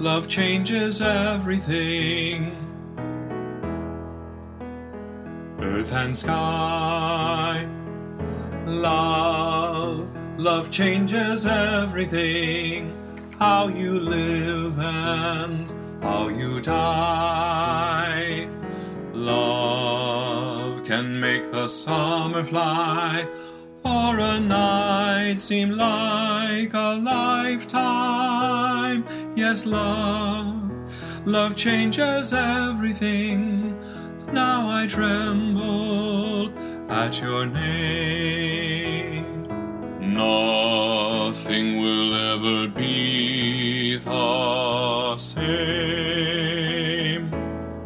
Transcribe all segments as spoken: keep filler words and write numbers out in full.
love changes everything. Earth and sky, love, love changes everything. How you live and how you die. Love can make the summer fly, or a night seem like a lifetime. Yes, love, love changes everything. Now I tremble at your name. Nothing will ever be the same.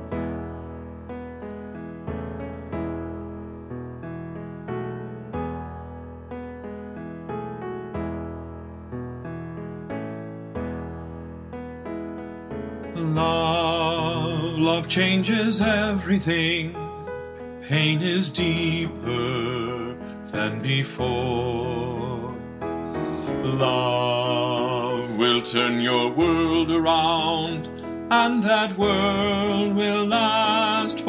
Love, love changes everything. Pain is deeper than before. Love will turn your world around, and that world will last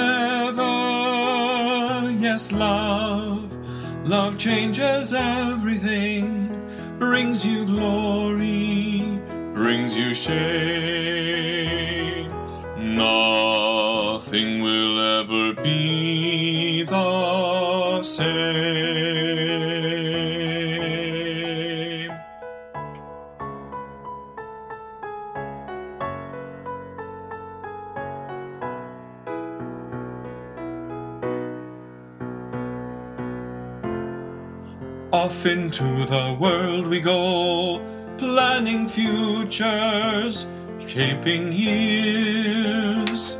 forever. Yes, love, love changes everything. Brings you glory, brings you shame. Nothing will ever be the same. Off into the world we go, planning futures, shaping years.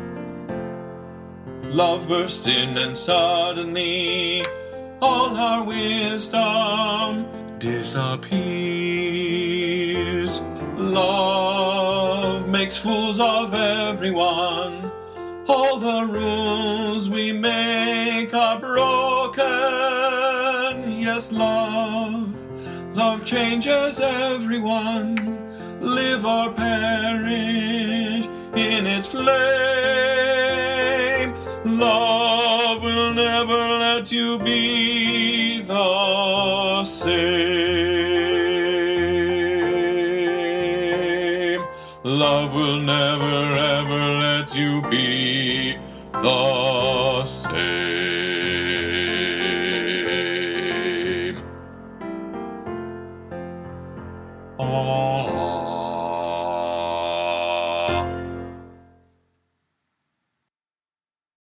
Love bursts in and suddenly all our wisdom disappears. Love makes fools of everyone. All the rules we make are broken. Yes, love, love changes everyone. Live or perish in its flame. Love will never let you be the same. Love will never ever let you be the same. Ah.